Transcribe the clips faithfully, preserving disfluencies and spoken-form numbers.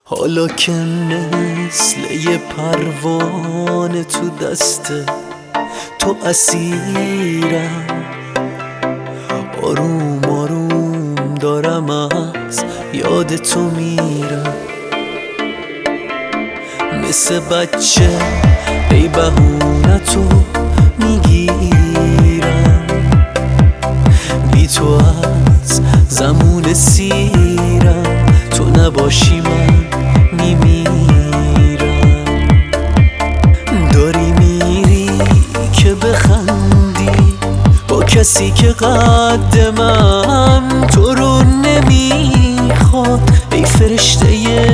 حالا که مثل یه پروانه تو دسته تو اسیرم، آروم آروم دارم از یاد تو میرم. مثل بچه ای بهونه تو میگیرم، بی تو از زمون سیرم، تو نباشی من میمیرم. داری میری که بخندی با کسی که قد من تو رو نمیخواد. ای فرشته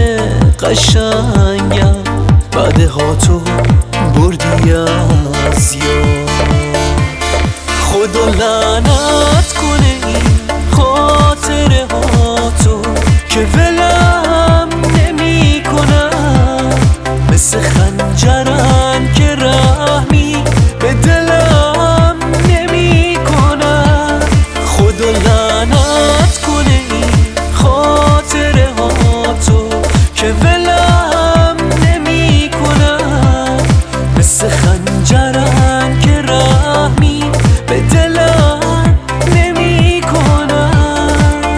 قشنگم، بعدها تو بردی از یاد. خدا لعنت کنه این خاطره ها تو که ولم نمی کنن، مثل خنجرن که رحمی به دلم نمی کنن. خدا لعنت کنه این خاطره ها تو که ولم نمی کنن، مثل خنجرن که رحمی به دلم نمی کنن.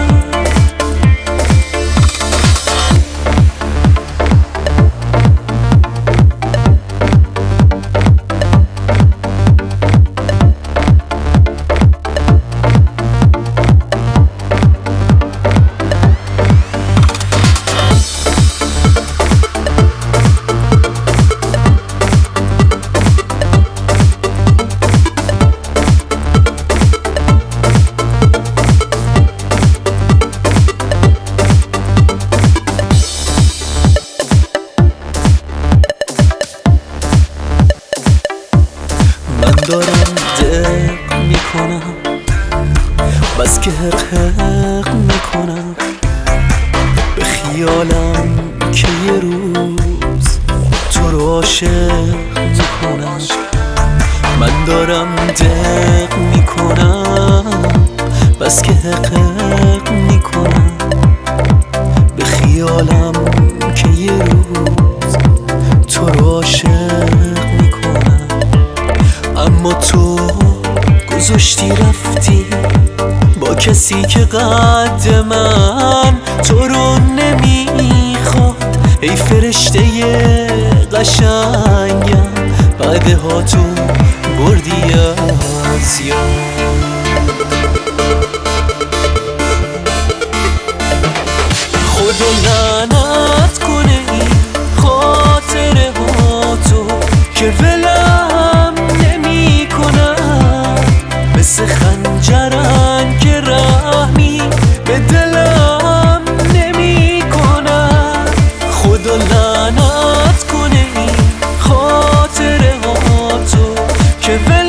من دارم دق میکنم، بس که حق حق میکنم به خیالم که یه روز تو رو عاشق میکنم. من دارم دق میکنم، بس که حق حق میکنم به خیالم که یه روز تو رو عاشق میکنم. اما تو گذاشتی رفتی با کسی که قد من تو رو نمیخواد. ای فرشته قشنگم، بعدها تو بردی از یاد. خدا لعنت کنه این خاطره ها تو که ولم نمی کنن، مثل خنجرن که رحمی به دلم نمی کنن. خدا لعنت کنه این خاطره ها تو که ولم